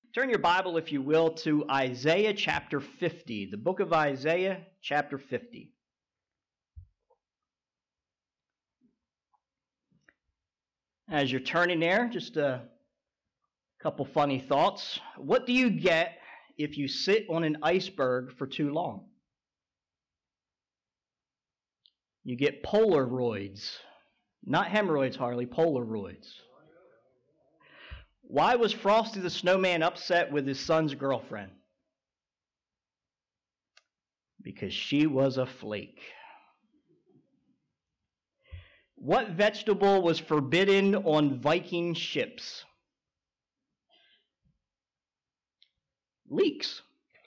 Turn your Bible, if you will, to Isaiah chapter 50, the book of Isaiah chapter 50. As you're turning there, just a couple funny thoughts. What do you get if you sit on an iceberg for too long? You get Polaroids. Not hemorrhoids, Harley, Polaroids. Why was Frosty the Snowman upset with his son's girlfriend? Because she was a flake. What vegetable was forbidden on Viking ships? Leeks.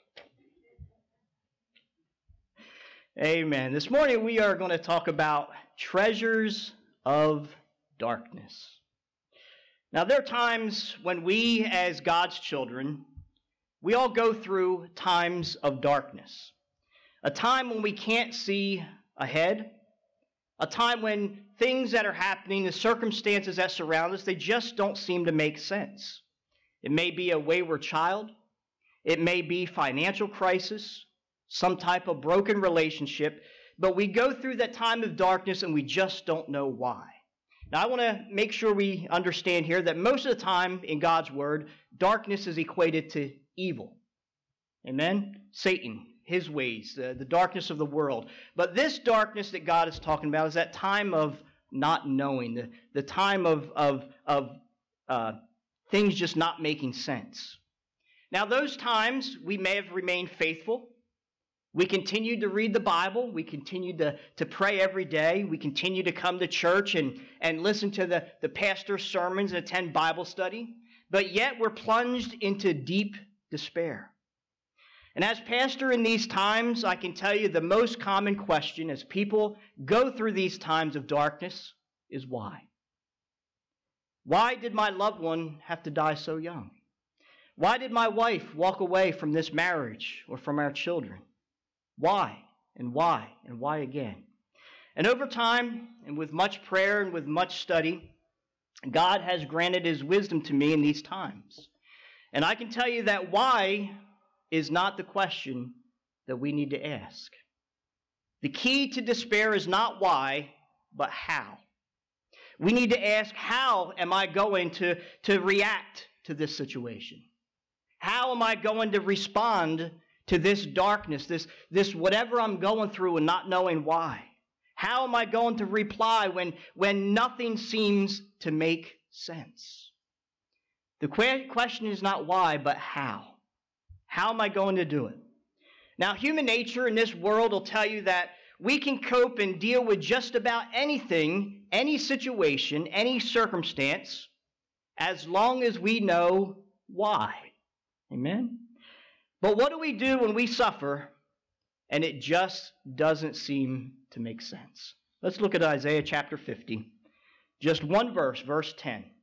Amen. This morning we are going to talk about treasures of darkness. Now, there are times when we, as God's children, we all go through times of darkness. A time when we can't see ahead. A time when things that are happening, the circumstances that surround us, they just don't seem to make sense. It may be a wayward child. It may be financial crisis, some type of broken relationship. But we go through that time of darkness and we just don't know why. Now, I want to make sure we understand here that most of the time in God's Word, darkness is equated to evil. Amen? Satan, his ways, the darkness of the world. But this darkness that God is talking about is that time of not knowing, the time of things just not making sense. Now, those times we may have remained faithful. We continued to read the Bible. We continued to pray every day. We continued to come to church and listen to the pastor's sermons and attend Bible study. But yet we're plunged into deep despair. And as pastor in these times, I can tell you the most common question as people go through these times of darkness is why? Why did my loved one have to die so young? Why did my wife walk away from this marriage or from our children? Why? And why? And why again? And over time, and with much prayer and with much study, God has granted His wisdom to me in these times. And I can tell you that why is not the question that we need to ask. The key to despair is not why, but how. We need to ask, how am I going to react to this situation? How am I going to respond to this darkness, this whatever I'm going through and not knowing why? How am I going to reply when nothing seems to make sense? The question is not why, but how. How am I going to do it? Now, human nature in this world will tell you that we can cope and deal with just about anything, any situation, any circumstance, as long as we know why. Amen? But what do we do when we suffer and it just doesn't seem to make sense? Let's look at Isaiah chapter 50. Just one verse, verse 10.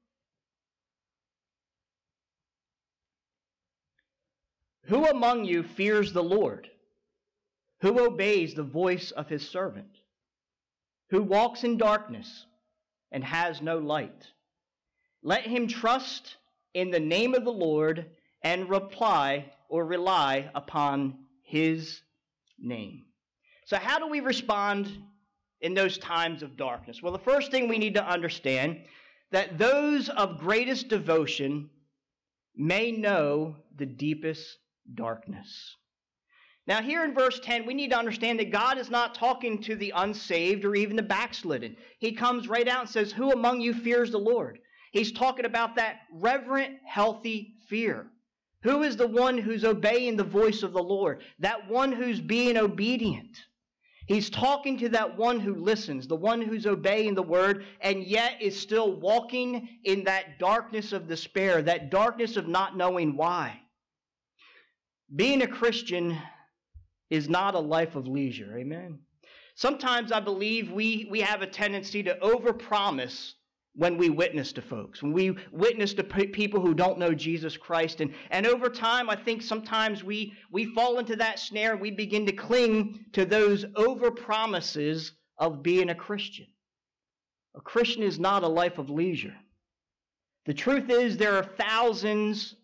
Who among you fears the Lord? Who obeys the voice of His servant? Who walks in darkness and has no light? Let him trust in the name of the Lord and rely upon His name. So how do we respond in those times of darkness? Well, the first thing we need to understand that those of greatest devotion may know the deepest darkness. Now here in verse 10, we need to understand that God is not talking to the unsaved or even the backslidden. He comes right out and says, who among you fears the Lord? He's talking about that reverent, healthy fear. Who is the one who's obeying the voice of the Lord? That one who's being obedient. He's talking to that one who listens, the one who's obeying the word, and yet is still walking in that darkness of despair, that darkness of not knowing why. Being a Christian is not a life of leisure. Amen? Sometimes I believe we have a tendency to overpromise when we witness to folks, when we witness to people who don't know Jesus Christ. And over time, I think sometimes we fall into that snare and we begin to cling to those overpromises of being a Christian. A Christian is not a life of leisure. The truth is there are thousands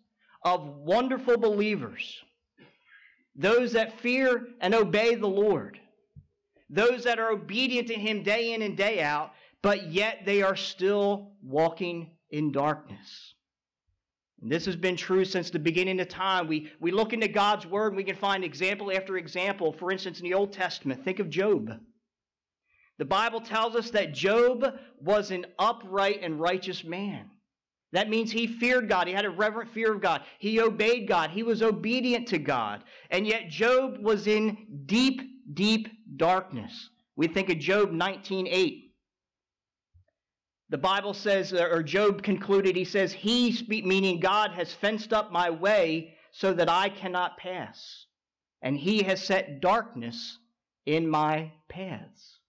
of wonderful believers, those that fear and obey the Lord, those that are obedient to Him day in and day out, but yet they are still walking in darkness. And this has been true since the beginning of time. We look into God's Word and we can find example after example. For instance, in the Old Testament, think of Job. The Bible tells us that Job was an upright and righteous man. That means he feared God. He had a reverent fear of God. He obeyed God. He was obedient to God. And yet Job was in deep, deep darkness. We think of Job 19:8. The Bible says, or Job concluded, he says, He, meaning God, has fenced up my way so that I cannot pass. And He has set darkness in my paths.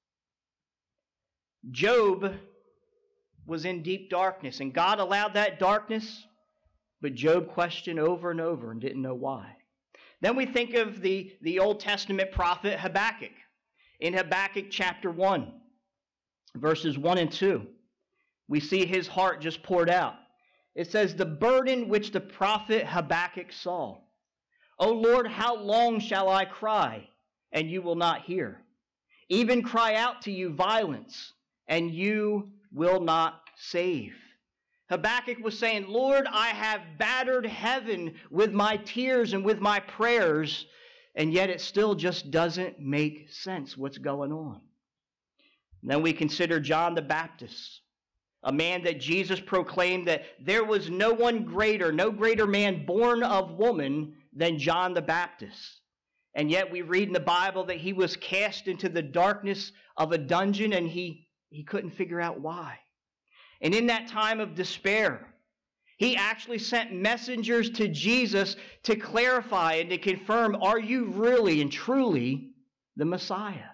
Job was in deep darkness, and God allowed that darkness, but Job questioned over and over and didn't know why. Then we think of the Old Testament prophet Habakkuk. In Habakkuk chapter 1, verses 1 and 2, we see his heart just poured out. It says, the burden which the prophet Habakkuk saw. O Lord, how long shall I cry, and you will not hear? Even cry out to you violence, and you will not save. Habakkuk was saying, Lord, I have battered heaven with my tears and with my prayers, and yet it still just doesn't make sense what's going on. And then we consider John the Baptist, a man that Jesus proclaimed that there was no greater man born of woman than John the Baptist. And yet we read in the Bible that he was cast into the darkness of a dungeon and he couldn't figure out why. And in that time of despair, he actually sent messengers to Jesus to clarify and to confirm, are you really and truly the Messiah?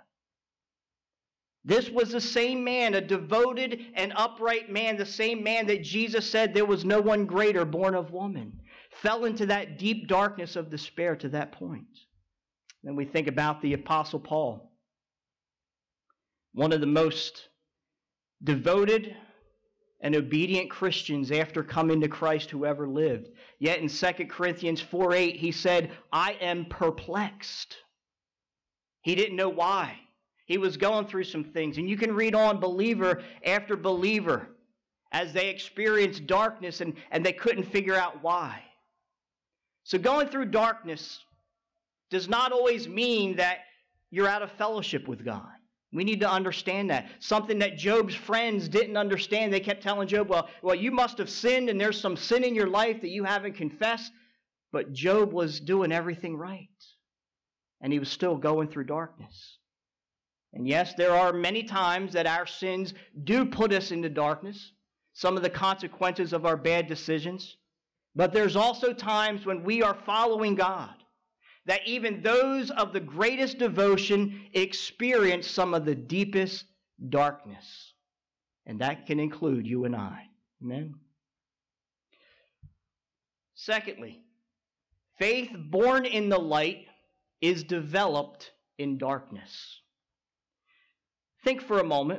This was the same man, a devoted and upright man, the same man that Jesus said there was no one greater born of woman, fell into that deep darkness of despair to that point. Then we think about the Apostle Paul, one of the most devoted and obedient Christians after coming to Christ who ever lived. Yet in 2 Corinthians 4:8, he said, I am perplexed. He didn't know why. He was going through some things. And you can read on believer after believer as they experienced darkness and they couldn't figure out why. So going through darkness does not always mean that you're out of fellowship with God. We need to understand that. Something that Job's friends didn't understand. They kept telling Job, well, you must have sinned and there's some sin in your life that you haven't confessed. But Job was doing everything right. And he was still going through darkness. And yes, there are many times that our sins do put us into darkness, some of the consequences of our bad decisions. But there's also times when we are following God, that even those of the greatest devotion experience some of the deepest darkness. And that can include you and I. Amen? Secondly, faith born in the light is developed in darkness. Think for a moment.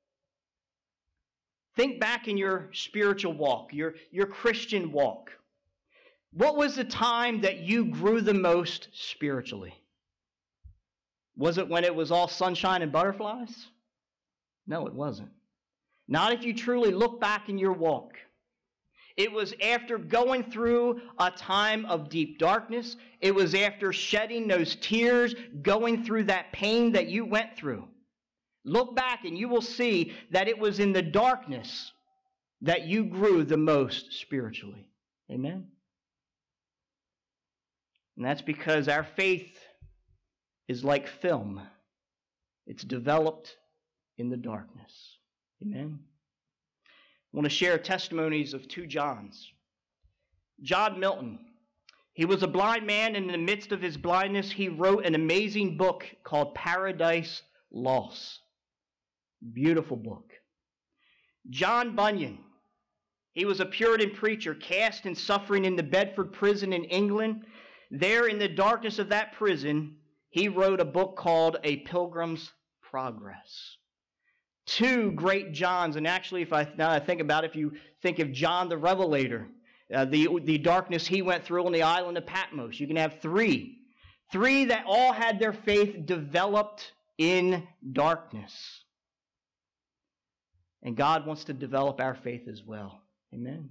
Think back in your spiritual walk, your Christian walk. What was the time that you grew the most spiritually? Was it when it was all sunshine and butterflies? No, it wasn't. Not if you truly look back in your walk. It was after going through a time of deep darkness. It was after shedding those tears, going through that pain that you went through. Look back and you will see that it was in the darkness that you grew the most spiritually. Amen? And that's because our faith is like film. It's developed in the darkness. Amen? I want to share testimonies of two Johns. John Milton. He was a blind man, and in the midst of his blindness, he wrote an amazing book called Paradise Lost. Beautiful book. John Bunyan. He was a Puritan preacher cast and suffering in the Bedford prison in England. There in the darkness of that prison, he wrote a book called A Pilgrim's Progress. Two great Johns, and actually now I think about it, if you think of John the Revelator, the darkness he went through on the island of Patmos. You can have three. Three that all had their faith developed in darkness. And God wants to develop our faith as well. Amen.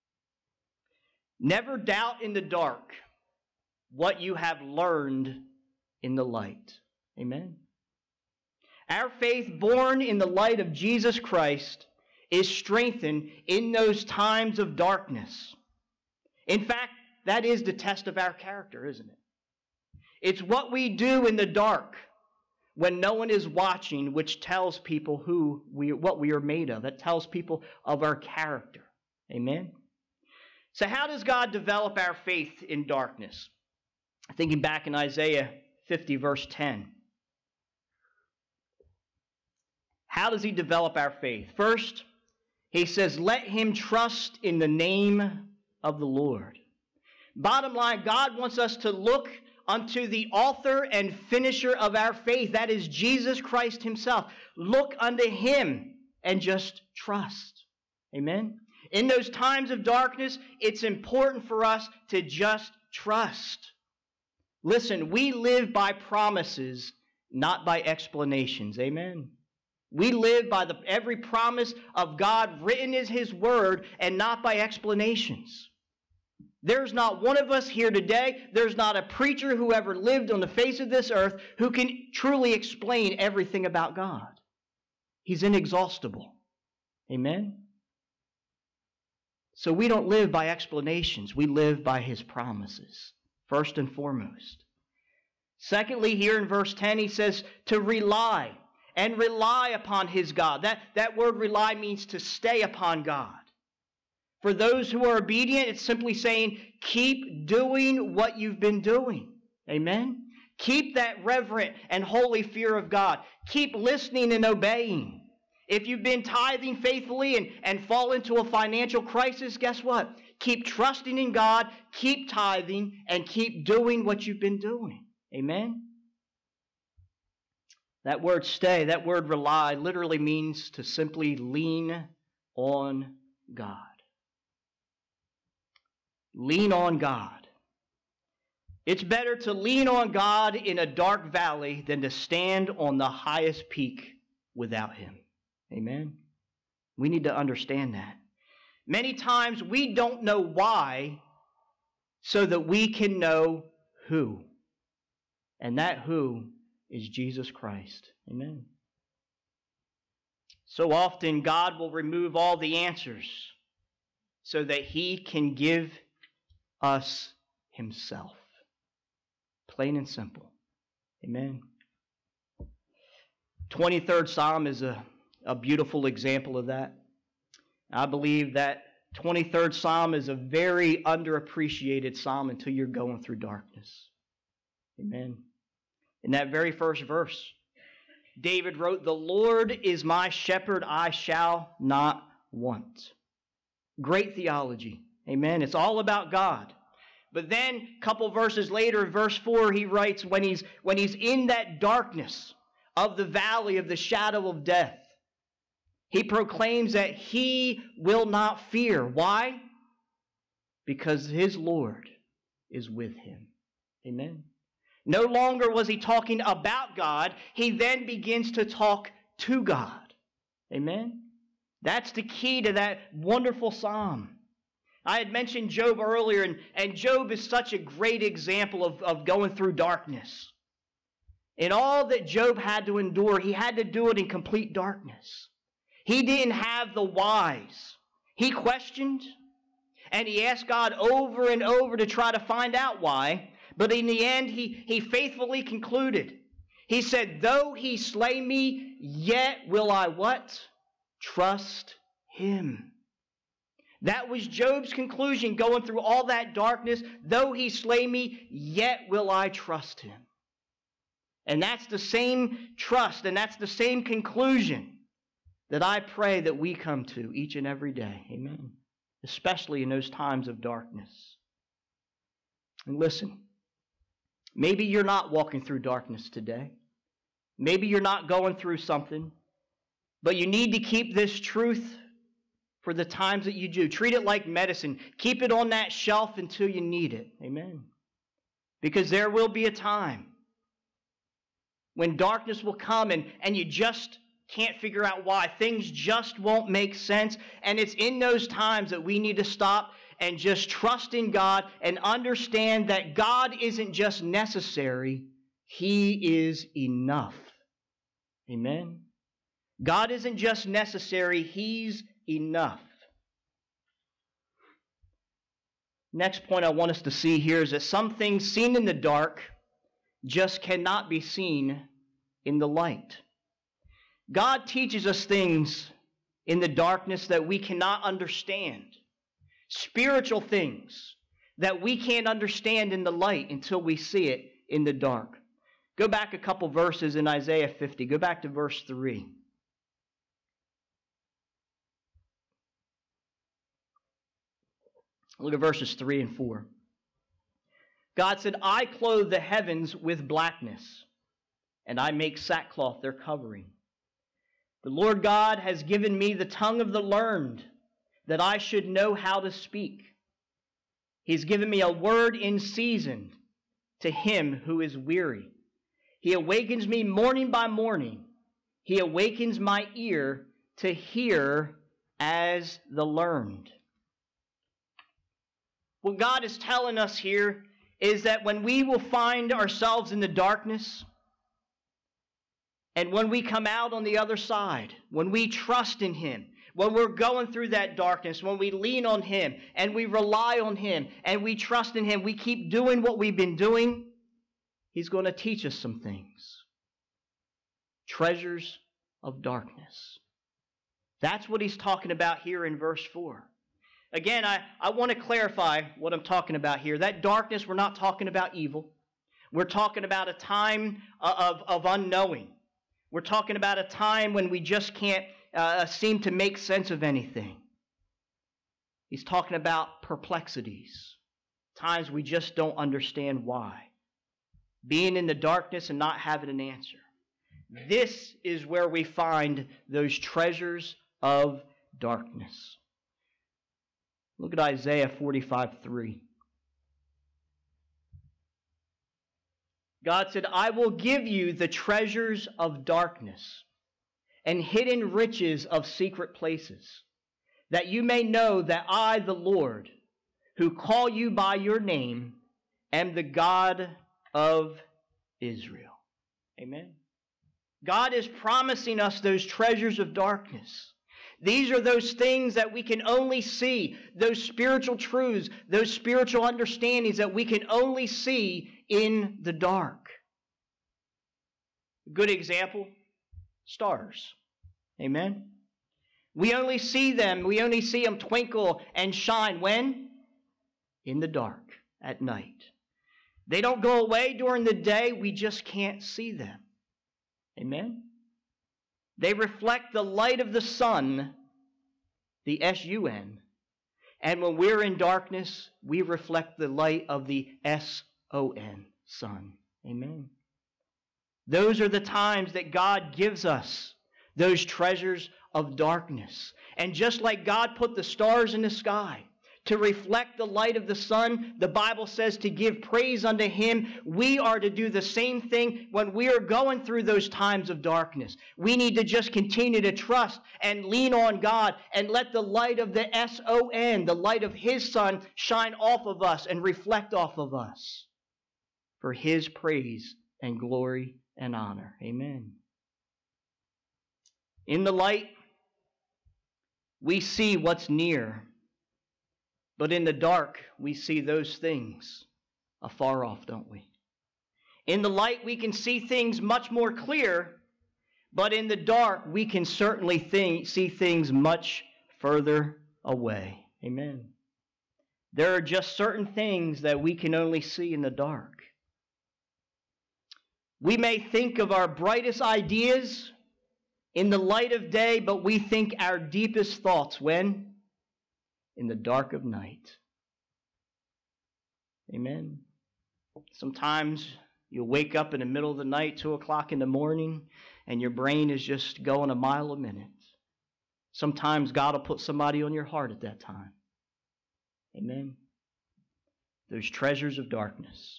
Never doubt in the dark what you have learned in the light. Amen. Our faith, born in the light of Jesus Christ, is strengthened in those times of darkness. In fact, that is the test of our character, isn't it? It's what we do in the dark when no one is watching, which tells people what we are made of. It tells people of our character. Amen? So how does God develop our faith in darkness? Thinking back in Isaiah 50, verse 10. How does he develop our faith? First, he says, let him trust in the name of the Lord. Bottom line, God wants us to look unto the author and finisher of our faith. That is Jesus Christ himself. Look unto him and just trust. Amen? In those times of darkness, it's important for us to just trust. Listen, we live by promises, not by explanations. Amen? We live by every promise of God written in his word and not by explanations. There's not one of us here today, there's not a preacher who ever lived on the face of this earth who can truly explain everything about God. He's inexhaustible. Amen? So we don't live by explanations. We live by his promises, first and foremost. Secondly, here in verse 10, he says to rely and rely upon his God. That word rely means to stay upon God. For those who are obedient, it's simply saying, keep doing what you've been doing. Amen? Keep that reverent and holy fear of God. Keep listening and obeying. If you've been tithing faithfully and fall into a financial crisis, guess what? Keep trusting in God, keep tithing, and keep doing what you've been doing. Amen? That word stay, that word rely, literally means to simply lean on God. Lean on God. It's better to lean on God in a dark valley than to stand on the highest peak without him. Amen? We need to understand that. Many times we don't know why so that we can know who. And that who is Jesus Christ. Amen? So often God will remove all the answers so that he can give us himself. Plain and simple. Amen. 23rd Psalm is a beautiful example of that. I believe that 23rd Psalm is a very underappreciated psalm until you're going through darkness. Amen. In that very first verse, David wrote, "The Lord is my shepherd, I shall not want." Great theology. Amen. It's all about God. But then, a couple verses later, in verse 4, he writes, when he's in that darkness of the valley of the shadow of death, he proclaims that he will not fear. Why? Because his Lord is with him. Amen. No longer was he talking about God. He then begins to talk to God. Amen. That's the key to that wonderful psalm. I had mentioned Job earlier, and Job is such a great example of going through darkness. In all that Job had to endure, he had to do it in complete darkness. He didn't have the whys. He questioned, and he asked God over and over to try to find out why. But in the end, he faithfully concluded. He said, "Though he slay me, yet will I" what? Trust him. That was Job's conclusion going through all that darkness. Though he slay me, yet will I trust him. And that's the same trust, and that's the same conclusion that I pray that we come to each and every day. Amen. Especially in those times of darkness. And listen, maybe you're not walking through darkness today. Maybe you're not going through something. But you need to keep this truth for the times that you do. Treat it like medicine. Keep it on that shelf until you need it. Amen. Because there will be a time when darkness will come and you just can't figure out why. Things just won't make sense. And it's in those times that we need to stop and just trust in God and understand that God isn't just necessary, He is enough. Amen. God isn't just necessary, He's enough. Next point I want us to see here is that some things seen in the dark just cannot be seen in the light. God teaches us things in the darkness that we cannot understand. Spiritual things that we can't understand in the light until we see it in the dark. Go back a couple verses in Isaiah 50. Go back to verse 3. Look at verses 3 and 4. God said, I clothe the heavens with blackness, and I make sackcloth their covering. The Lord God has given me the tongue of the learned, that I should know how to speak. He's given me a word in season to him who is weary. He awakens me morning by morning. He awakens my ear to hear as the learned. What God is telling us here is that when we will find ourselves in the darkness, and when we come out on the other side, when we trust in Him, when we're going through that darkness, when we lean on Him and we rely on Him and we trust in Him, we keep doing what we've been doing, He's going to teach us some things. Treasures of darkness. That's what He's talking about here in verse 4. Again, I want to clarify what I'm talking about here. That darkness, we're not talking about evil. We're talking about a time of unknowing. We're talking about a time when we just can't seem to make sense of anything. He's talking about perplexities, times we just don't understand why. Being in the darkness and not having an answer. This is where we find those treasures of darkness. Look at Isaiah 45:3. God said, I will give you the treasures of darkness and hidden riches of secret places, that you may know that I, the Lord, who call you by your name, am the God of Israel. Amen. God is promising us those treasures of darkness. These are those things that we can only see, those spiritual truths, those spiritual understandings that we can only see in the dark. A good example, stars. Amen. We only see them twinkle and shine when? In the dark, at night. They don't go away during the day, we just can't see them. Amen. They reflect the light of the sun, the S-U-N. And when we're in darkness, we reflect the light of the S-O-N, sun. Amen. Those are the times that God gives us those treasures of darkness. And just like God put the stars in the sky to reflect the light of the sun, the Bible says to give praise unto Him. We are to do the same thing when we are going through those times of darkness. We need to just continue to trust and lean on God and let the light of the S-O-N, the light of His Son, shine off of us and reflect off of us for His praise and glory and honor. Amen. In the light, we see what's near. But in the dark, we see those things afar off, don't we? In the light, we can see things much more clear, but in the dark, we can certainly see things much further away. Amen. There are just certain things that we can only see in the dark. We may think of our brightest ideas in the light of day, but we think our deepest thoughts when? In the dark of night. Amen. Sometimes you'll wake up in the middle of the night, 2 o'clock in the morning, and your brain is just going a mile a minute. Sometimes God will put somebody on your heart at that time. Amen. Those treasures of darkness.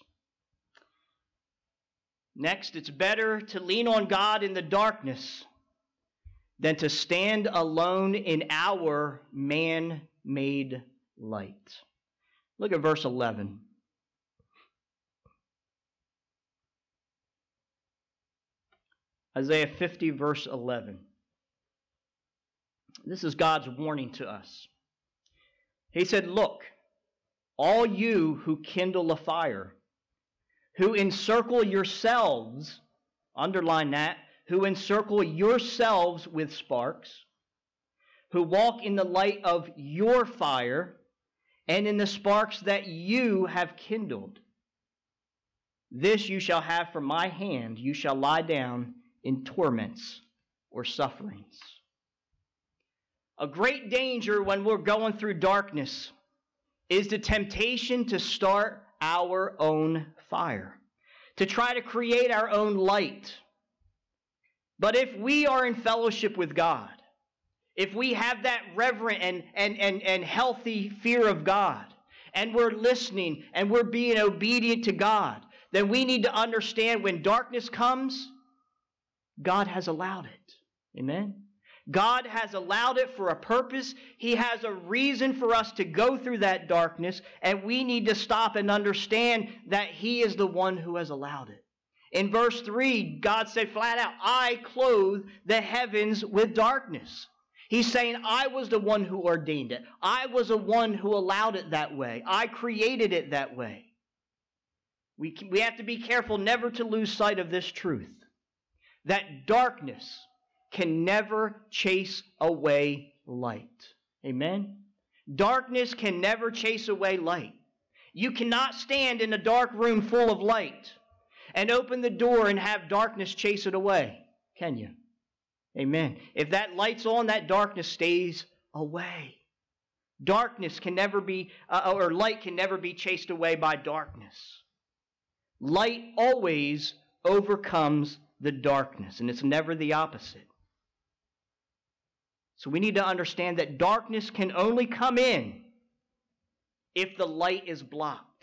Next, it's better to lean on God in the darkness than to stand alone in our man-made light. Look at verse 11. Isaiah 50, verse 11. This is God's warning to us. He said, "Look, all you who kindle a fire, who encircle yourselves," underline that, "who encircle yourselves with sparks, who walk in the light of your fire and in the sparks that you have kindled. This you shall have from my hand. You shall lie down in torments or sufferings." A great danger when we're going through darkness is the temptation to start our own fire, to try to create our own light. But if we are in fellowship with God, if we have that reverent and healthy fear of God, and we're listening and we're being obedient to God, then we need to understand when darkness comes, God has allowed it. Amen? God has allowed it for a purpose. He has a reason for us to go through that darkness, and we need to stop and understand that He is the one who has allowed it. In verse 3, God said flat out, "I clothe the heavens with darkness." He's saying, I was the one who ordained it. I was the one who allowed it that way. I created it that way. We have to be careful never to lose sight of this truth, that darkness can never chase away light. Amen? Darkness can never chase away light. You cannot stand in a dark room full of light and open the door and have darkness chase it away, can you? Amen. If that light's on, that darkness stays away. Darkness can never be, or light can never be chased away by darkness. Light always overcomes the darkness, and it's never the opposite. So we need to understand that darkness can only come in if the light is blocked.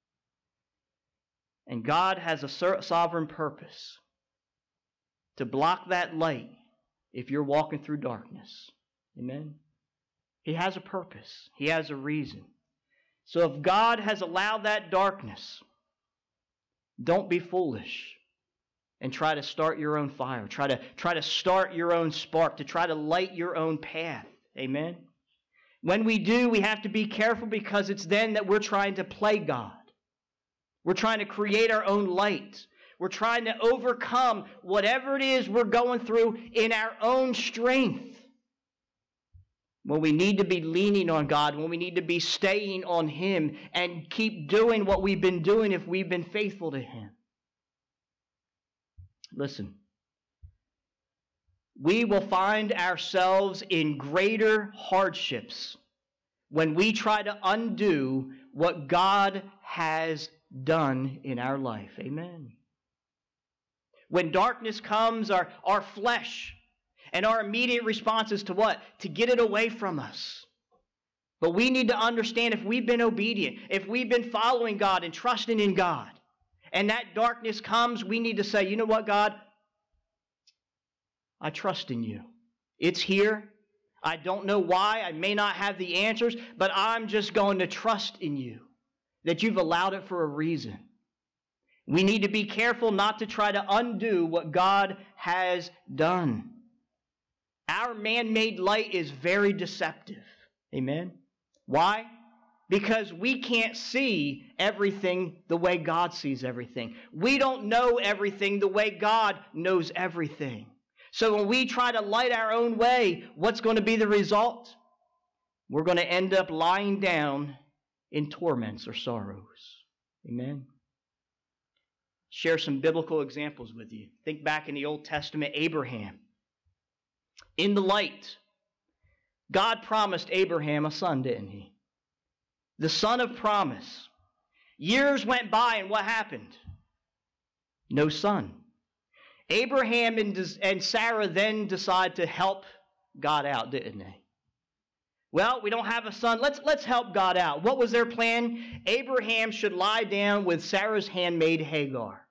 And God has a sovereign purpose to block that light if you're walking through darkness. Amen? He has a purpose. He has a reason. So if God has allowed that darkness, don't be foolish and try to start your own fire. Try to start your own spark, to try to light your own path. Amen? When we do, we have to be careful because it's then that we're trying to play God. We're trying to create our own light. We're trying to overcome whatever it is we're going through in our own strength. When we need to be leaning on God, when we need to be staying on Him and keep doing what we've been doing if we've been faithful to Him. Listen, we will find ourselves in greater hardships when we try to undo what God has done in our life. Amen. When darkness comes, our flesh and our immediate response is to what? To get it away from us. But we need to understand if we've been obedient, if we've been following God and trusting in God, and that darkness comes, we need to say, you know what, God? I trust in you. It's here. I don't know why. I may not have the answers, but I'm just going to trust in you, that you've allowed it for a reason. We need to be careful not to try to undo what God has done. Our man-made light is very deceptive. Amen? Why? Because we can't see everything the way God sees everything. We don't know everything the way God knows everything. So when we try to light our own way, what's going to be the result? We're going to end up lying down in torments or sorrows. Amen? Share some biblical examples with you. Think back in the Old Testament, Abraham. In the light, God promised Abraham a son, didn't He? The son of promise. Years went by, and what happened? No son. Abraham and Sarah then decide to help God out, didn't they? Well, we don't have a son. Let's help God out. What was their plan? Abraham should lie down with Sarah's handmaid Hagar.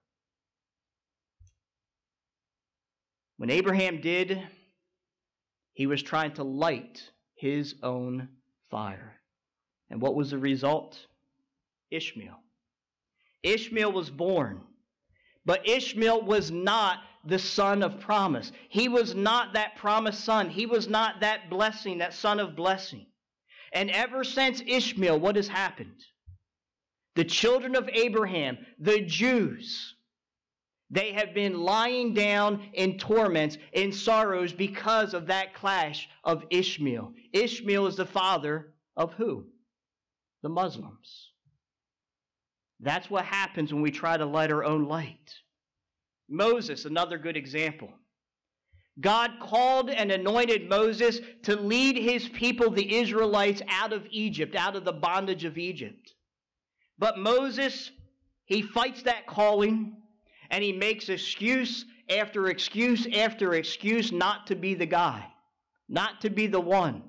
When Abraham did, he was trying to light his own fire. And what was the result? Ishmael. Ishmael was born. But Ishmael was not the son of promise. He was not that promised son. He was not that blessing, that son of blessing. And ever since Ishmael, what has happened? The children of Abraham, the Jews, they have been lying down in torments, in sorrows because of that clash of Ishmael. Ishmael is the father of who? The Muslims. That's what happens when we try to light our own light. Moses, another good example. God called and anointed Moses to lead his people, the Israelites, out of Egypt, out of the bondage of Egypt. But Moses, he fights that calling, and he makes excuse after excuse after excuse not to be the guy, not to be the one.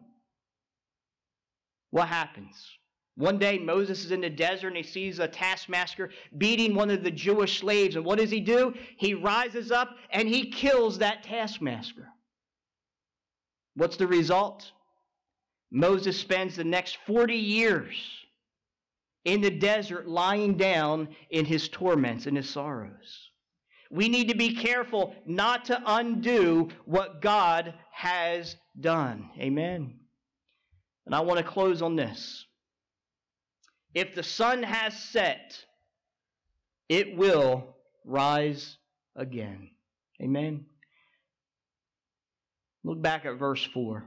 What happens? One day Moses is in the desert and he sees a taskmaster beating one of the Jewish slaves. And what does he do? He rises up and he kills that taskmaster. What's the result? Moses spends the next 40 years in the desert lying down in his torments and his sorrows. We need to be careful not to undo what God has done. Amen. And I want to close on this. If the sun has set, it will rise again. Amen. Look back at verse 4.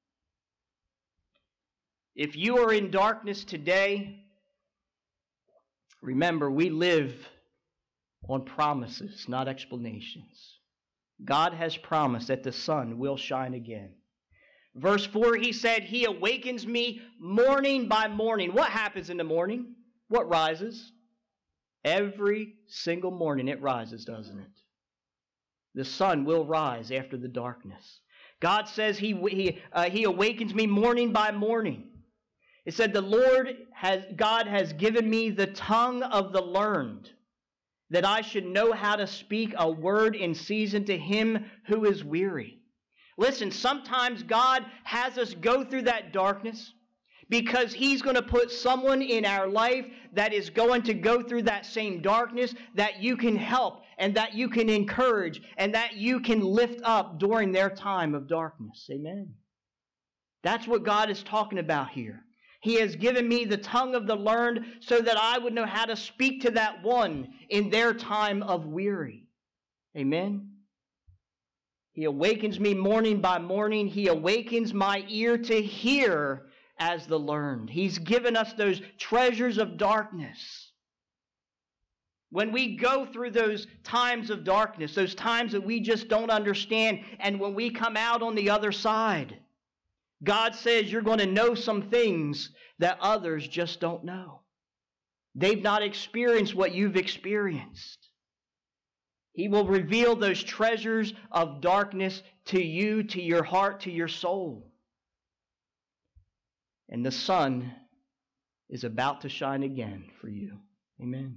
If you are in darkness today, remember, we live on promises, not explanations. God has promised that the sun will shine again. Verse 4, he said, He awakens me morning by morning. What happens in the morning? What rises? Every single morning it rises, doesn't it? The sun will rise after the darkness. God says He awakens me morning by morning. It said, God has given me the tongue of the learned, that I should know how to speak a word in season to him who is weary. Listen, sometimes God has us go through that darkness because He's going to put someone in our life that is going to go through that same darkness that you can help and that you can encourage and that you can lift up during their time of darkness. Amen. That's what God is talking about here. He has given me the tongue of the learned so that I would know how to speak to that one in their time of weary. Amen. He awakens me morning by morning. He awakens my ear to hear as the learned. He's given us those treasures of darkness. When we go through those times of darkness, those times that we just don't understand, and when we come out on the other side, God says you're going to know some things that others just don't know. They've not experienced what you've experienced. He will reveal those treasures of darkness to you, to your heart, to your soul. And the sun is about to shine again for you. Amen.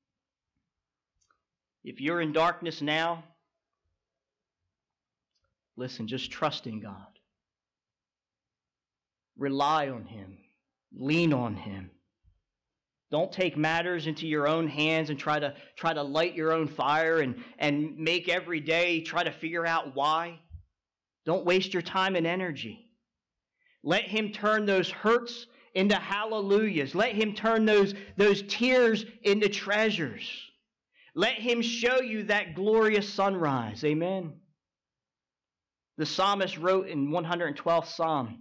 If you're in darkness now, listen, just trust in God. Rely on Him. Lean on Him. Don't take matters into your own hands and try to light your own fire and make every day try to figure out why. Don't waste your time and energy. Let Him turn those hurts into hallelujahs. Let Him turn those tears into treasures. Let Him show you that glorious sunrise. Amen. The psalmist wrote in 112th Psalm,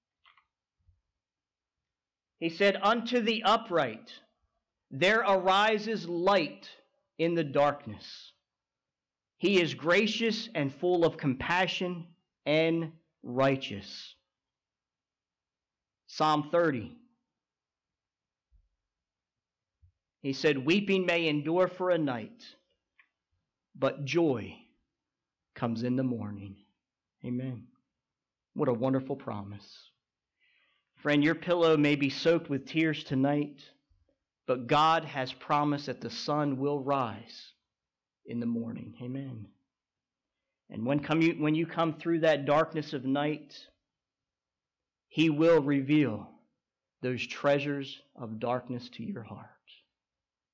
he said, Unto the upright there arises light in the darkness. He is gracious and full of compassion and righteous. Psalm 30. He said, Weeping may endure for a night, but joy comes in the morning. Amen. What a wonderful promise. Friend, your pillow may be soaked with tears tonight, but God has promised that the sun will rise in the morning. Amen. And when you come through that darkness of night, He will reveal those treasures of darkness to your heart.